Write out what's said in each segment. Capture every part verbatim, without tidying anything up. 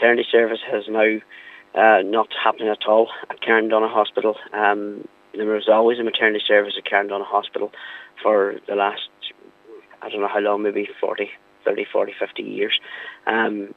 maternity service has now uh, not happening at all at Carndonagh Hospital. Um, there was always a maternity service at Carndonagh Hospital for the last, I don't know how long, maybe forty, thirty, forty, fifty years. Um,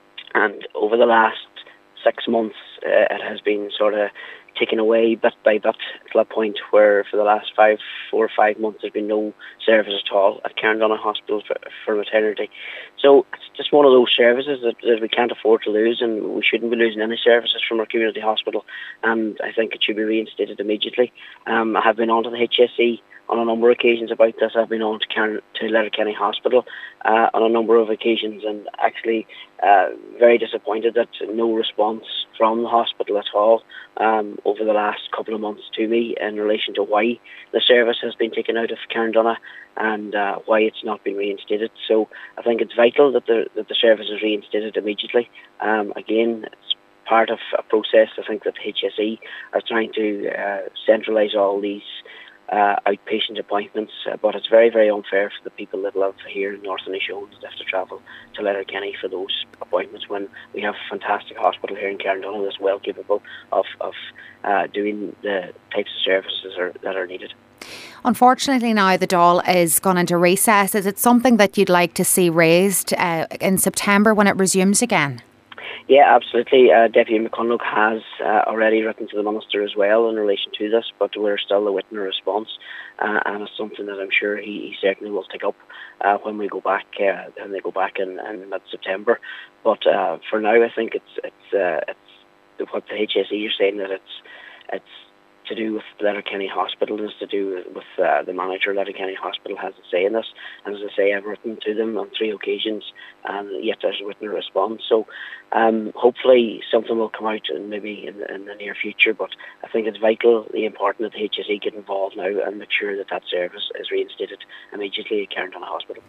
and over the last six months, uh, it has been sort of taken away bit by bit to the point where for the last five, four or five months there's been no service at all at Carndonagh Hospital for, for maternity. So it's just one of those services that, that we can't afford to lose, and we shouldn't be losing any services from our community hospital, and I think it should be reinstated immediately. Um, I have been on to the H S E on a number of occasions about this. I've been on to, Car- to Letterkenny Hospital uh, on a number of occasions, and actually uh, very disappointed that no response from the hospital at all um, over the last couple of months to me in relation to why the service has been taken out of Carndonagh and uh, why it's not been reinstated. So I think it's vital that the, that the service is reinstated immediately. Um, again, it's part of a process. I think that H S E are trying to uh, centralise all these Uh, outpatient appointments, uh, but it's very, very unfair for the people that live here in North Inishowen that have to travel to Letterkenny for those appointments when we have a fantastic hospital here in Carndonagh that's well capable of, of uh, doing the types of services are, that are needed. Unfortunately now the Dáil is gone into recess. Is it something that you'd like to see raised uh, in September when it resumes again? Yeah, absolutely. Uh, Deputy McConlogue has uh, already written to the Minister as well in relation to this, but we're still awaiting a response, uh, and it's something that I'm sure he, he certainly will take up uh, when we go back, uh, when they go back in, in mid-September. But uh, for now, I think it's it's uh, it's what the H S E are saying, that it's it's to do with Letterkenny Hospital, and it's to do with uh, the manager of Letterkenny Hospital has a say in this. And as I say, I've written to them on three occasions, and yet there's written a response. So um, hopefully something will come out in maybe in, in the near future. But I think it's vitally important that the H S E get involved now and make sure that that service is reinstated immediately at Carndonagh Hospital.